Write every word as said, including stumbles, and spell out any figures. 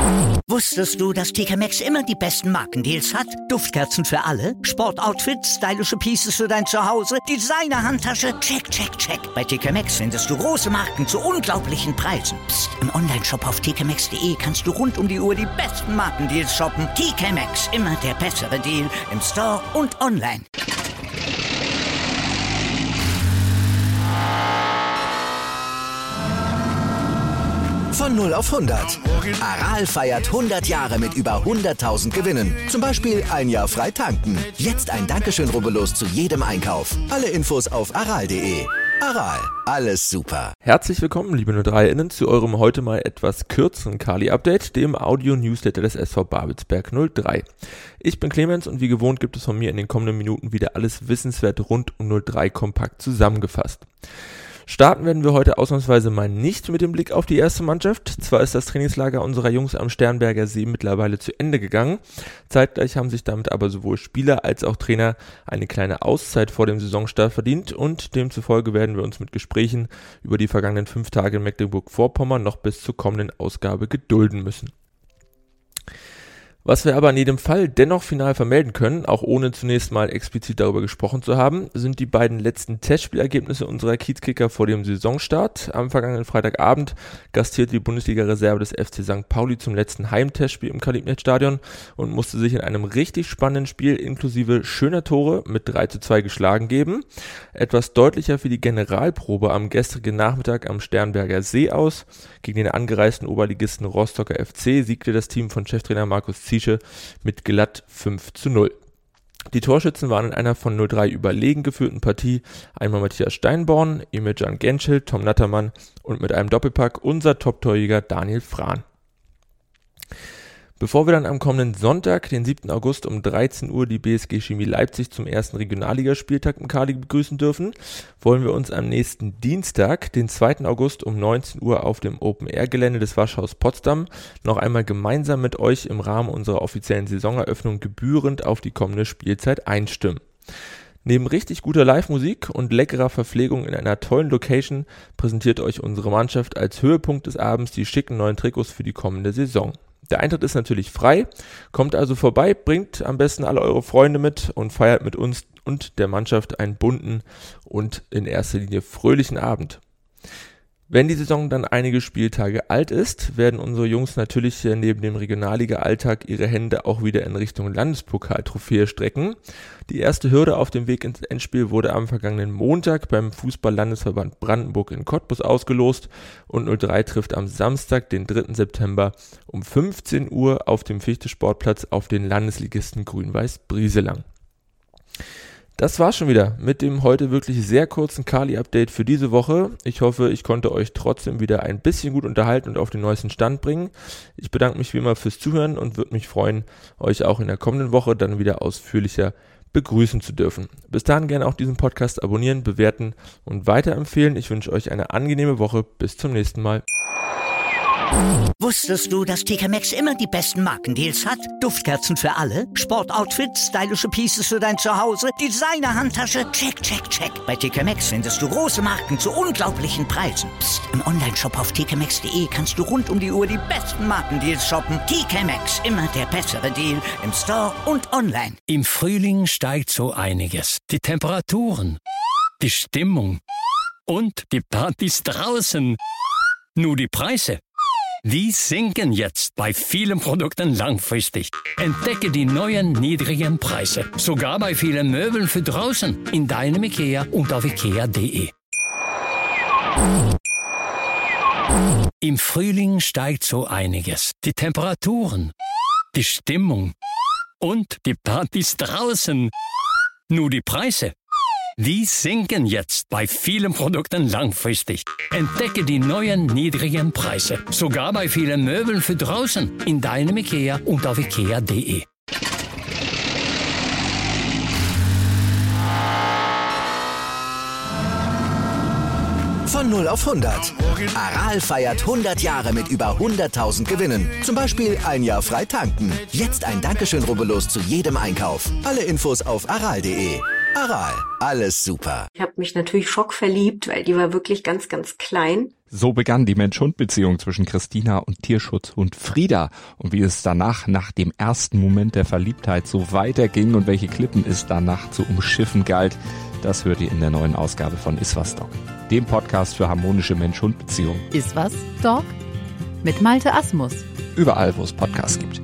Wusstest du, dass T K Maxx immer die besten Markendeals hat? Duftkerzen für alle, Sportoutfits, stylische Pieces für dein Zuhause, Designer-Handtasche, check, check, check. Bei T K Maxx findest du große Marken zu unglaublichen Preisen. Psst. Im Onlineshop auf t k maxx punkt d e kannst du rund um die Uhr die besten Markendeals shoppen. T K Maxx, immer der bessere Deal im Store und online. Von null auf hundert. Aral feiert hundert Jahre mit über hunderttausend Gewinnen. Zum Beispiel ein Jahr frei tanken. Jetzt ein Dankeschön, rubbellos zu jedem Einkauf. Alle Infos auf aral punkt de. Aral, alles super. Herzlich willkommen, liebe null drei innen, zu eurem heute mal etwas kürzeren Kali-Update, dem Audio-Newsletter des S V Babelsberg null drei. Ich bin Clemens und wie gewohnt gibt es von mir in den kommenden Minuten wieder alles Wissenswerte rund um null drei kompakt zusammengefasst. Starten werden wir heute ausnahmsweise mal nicht mit dem Blick auf die erste Mannschaft. Zwar ist das Trainingslager unserer Jungs am Sternberger See mittlerweile zu Ende gegangen. Zeitgleich haben sich damit aber sowohl Spieler als auch Trainer eine kleine Auszeit vor dem Saisonstart verdient und demzufolge werden wir uns mit Gesprächen über die vergangenen fünf Tage in Mecklenburg-Vorpommern noch bis zur kommenden Ausgabe gedulden müssen. Was wir aber in jedem Fall dennoch final vermelden können, auch ohne zunächst mal explizit darüber gesprochen zu haben, sind die beiden letzten Testspielergebnisse unserer Kiezkicker vor dem Saisonstart. Am vergangenen Freitagabend gastierte die Bundesliga-Reserve des F C Sankt Pauli zum letzten Heimtestspiel im Kalibnet-Stadion und musste sich in einem richtig spannenden Spiel inklusive schöner Tore mit drei zu zwei geschlagen geben. Etwas deutlicher für die Generalprobe am gestrigen Nachmittag am Sternberger See aus. Gegen den angereisten Oberligisten Rostocker F C siegte das Team von Cheftrainer Markus Ziesche mit glatt fünf zu null. Die Torschützen waren in einer von null drei überlegen geführten Partie einmal Matthias Steinborn, Emil-Can Genschel, Tom Nattermann und mit einem Doppelpack unser Top-Torjäger Daniel Frahn. Bevor wir dann am kommenden Sonntag, den siebten August um dreizehn Uhr die B S G Chemie Leipzig zum ersten Regionalligaspieltag im Kali begrüßen dürfen, wollen wir uns am nächsten Dienstag, den zweiten August um neunzehn Uhr auf dem Open-Air-Gelände des Waschhaus Potsdam noch einmal gemeinsam mit euch im Rahmen unserer offiziellen Saisoneröffnung gebührend auf die kommende Spielzeit einstimmen. Neben richtig guter Live-Musik und leckerer Verpflegung in einer tollen Location präsentiert euch unsere Mannschaft als Höhepunkt des Abends die schicken neuen Trikots für die kommende Saison. Der Eintritt ist natürlich frei, kommt also vorbei, bringt am besten alle eure Freunde mit und feiert mit uns und der Mannschaft einen bunten und in erster Linie fröhlichen Abend. Wenn die Saison dann einige Spieltage alt ist, werden unsere Jungs natürlich neben dem Regionalliga-Alltag ihre Hände auch wieder in Richtung Landespokal-Trophäe strecken. Die erste Hürde auf dem Weg ins Endspiel wurde am vergangenen Montag beim Fußball-Landesverband Brandenburg in Cottbus ausgelost und null drei trifft am Samstag, den dritten September um fünfzehn Uhr auf dem Fichte-Sportplatz auf den Landesligisten Grün-Weiß Brieselang. Das war's schon wieder mit dem heute wirklich sehr kurzen Kali-Update für diese Woche. Ich hoffe, ich konnte euch trotzdem wieder ein bisschen gut unterhalten und auf den neuesten Stand bringen. Ich bedanke mich wie immer fürs Zuhören und würde mich freuen, euch auch in der kommenden Woche dann wieder ausführlicher begrüßen zu dürfen. Bis dahin gerne auch diesen Podcast abonnieren, bewerten und weiterempfehlen. Ich wünsche euch eine angenehme Woche. Bis zum nächsten Mal. Wusstest du, dass T K Maxx immer die besten Markendeals hat? Duftkerzen für alle, Sportoutfits, stylische Pieces für dein Zuhause, Designer-Handtasche, check, check, check. Bei T K Maxx findest du große Marken zu unglaublichen Preisen. Psst. Im Onlineshop auf t k maxx punkt d e kannst du rund um die Uhr die besten Markendeals shoppen. T K Maxx, immer der bessere Deal im Store und online. Im Frühling steigt so einiges. Die Temperaturen, die Stimmung und die Partys draußen. Nur die Preise, die sinken jetzt bei vielen Produkten langfristig. Entdecke die neuen niedrigen Preise. Sogar bei vielen Möbeln für draußen. In deinem IKEA und auf ikea punkt de. Im Frühling steigt so einiges. Die Temperaturen, die Stimmung und die Partys draußen. Nur die Preise, die sinken jetzt bei vielen Produkten langfristig. Entdecke die neuen niedrigen Preise. Sogar bei vielen Möbeln für draußen. In deinem IKEA und auf ikea punkt de. Von null auf hundert. Aral feiert hundert Jahre mit über hunderttausend Gewinnen. Zum Beispiel ein Jahr frei tanken. Jetzt ein Dankeschön, rubbellos zu jedem Einkauf. Alle Infos auf aral punkt de. Aral, alles super. Ich habe mich natürlich schockverliebt, weil die war wirklich ganz, ganz klein. So begann die Mensch-Hund-Beziehung zwischen Christina und Tierschutzhund Frieda. Und wie es danach, nach dem ersten Moment der Verliebtheit, so weiterging und welche Klippen es danach zu umschiffen galt, das hört ihr in der neuen Ausgabe von Iswas Dog, dem Podcast für harmonische Mensch-Hund-Beziehungen. Iswas Dog? Mit Malte Asmus. Überall, wo es Podcasts gibt.